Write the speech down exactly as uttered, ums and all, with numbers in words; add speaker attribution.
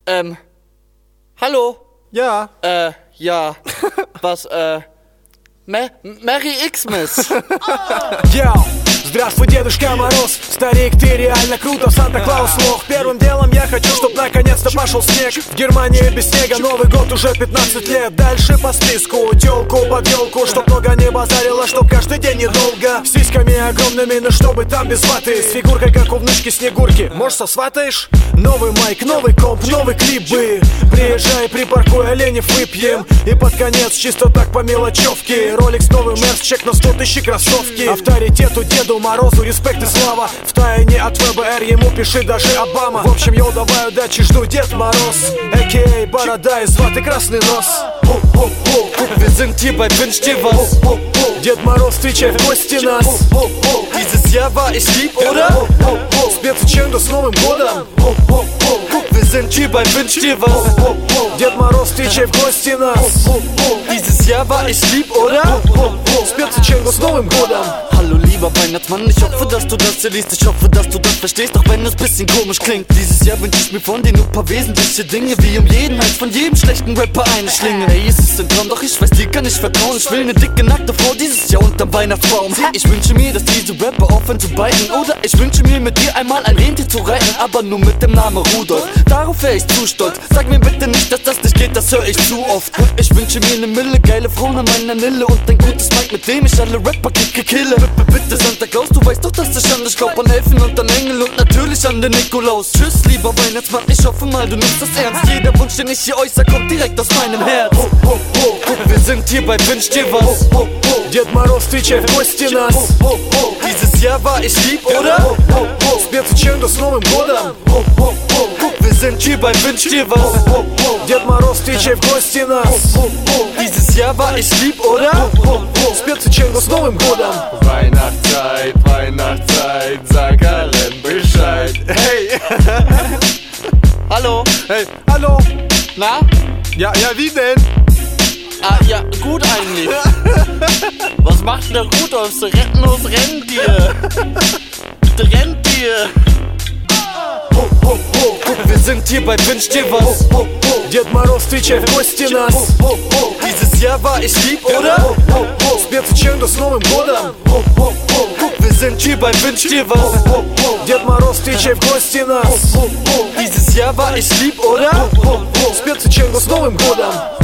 Speaker 1: Ähm, hallo?
Speaker 2: Ja.
Speaker 1: Äh, ja. Was, äh, Me Merry Xmas.
Speaker 2: Йоу! Здравствуй, Дедушка Мороз. Старик, ты реально круто, Санта-Клаус лох. Первым делом я хочу, чтоб наконец-то пошел снег. В Германии без снега Новый год уже пятнадцать лет. Дальше по списку, тёлку под ёлку, чтоб много не базарила, чтоб каждый день недолго. С сиськами огромными, но чтобы там без ваты. С фигуркой, как у внучки Снегурки. Может, сосватаешь? Новый майк, новый комп, новый клип бы. Приезжай, припаркуй, оленев выпьем. И под конец, чисто так по мелочевке, Rolex, новый Мерс, чек на сто тысяч кроссовки. Авторитету Деду Морозу респект и слава. Втайне от ВБР ему пиши даже Обама. В общем, йоу, давай удачи, жду Дед Мороз, а.к.а. Борода и зватый Красный Нос.
Speaker 1: Guck, wir sind hier bei Wünsch dir was.
Speaker 2: Дед Мороз, встречай в гости нас.
Speaker 1: Dieses Jahr war ich lieb, oder?
Speaker 2: Спецученду с Новым годом.
Speaker 1: Guck, wir sind hier bei Wünsch dir was.
Speaker 2: Дед Мороз, встречай в гости нас.
Speaker 1: Dieses Jahr war ich lieb, oder?
Speaker 2: Спецученду с Новым годом.
Speaker 1: Hallo lieber Weihnachtsmann, ich hoffe, dass du das hier liest. Ich hoffe, dass du das verstehst, auch wenn es bisschen komisch klingt. Dieses Jahr wünsch ich mir von dir nur paar wesentliche Dinge, wie um jeden Hals von jedem schlechten Rapper eine Schlinge. Ey, es ist ein Traum, doch ich weiß, dir kann ich vertrauen. Ich will eine dicke, nackte Frau dieses Jahr unterm Weihnachtsbaum. Ich wünsche mir, dass diese Rapper aufhören zu beißen. Oder ich wünsche mir, mit dir einmal ein Rentier zu reiten, aber nur mit dem Namen Rudolf. Darauf wär ich zu stolz. Sag mir bitte nicht, dass das nicht geht, das hör ich zu oft. Ich wünsche mir eine Mille, geile Frauen an meiner Nille und ein gutes Mic, mit dem ich alle Rapper kicke, kille. Bitte Santa Claus, du weißt doch, dass ich an dich glaub, an Elfen und an Engel und natürlich an den Nikolaus. Tschüss, lieber Weihnachtsmann, ich hoffe mal, du nimmst das ernst. Jeder Wunsch, den ich hier äußere, kommt direkt aus meinem Herz. Guck, wir sind hier bei Wünsch dir was.
Speaker 2: Дед Мороз, встречай в гости нас.
Speaker 1: Dieses Jahr war ich lieb, oder?
Speaker 2: Спецученду с Новым годом.
Speaker 1: Guck, wir sind hier bei Wünsch dir was.
Speaker 2: Дед Мороз, встречай в гости нас.
Speaker 1: Dieses Jahr war ich lieb, oder?
Speaker 2: Спецученду с Новым годом.
Speaker 3: Weihnachtszeit, Weihnachtszeit, sag allen Bescheid. Hey!
Speaker 1: Hallo?
Speaker 2: Hey, hallo?
Speaker 1: Na?
Speaker 2: Ja, ja, wie denn?
Speaker 1: Ah, ja, gut eigentlich. Was macht denn der Rudolf? So rettenlos Rentier. Rentier. Guck, wir sind hier bei Wünsch dir was.
Speaker 2: Дед Мороз, встречай в гости нас.
Speaker 1: Dieses Jahr war ich lieb, oder?
Speaker 2: Спецученду с Новым годом.
Speaker 1: Guck, wir sind hier bei Wünsch dir was.
Speaker 2: Дед Мороз, встречай в гости нас.
Speaker 1: Dieses Jahr war ich lieb, oder?
Speaker 2: Спецученду с Новым годом.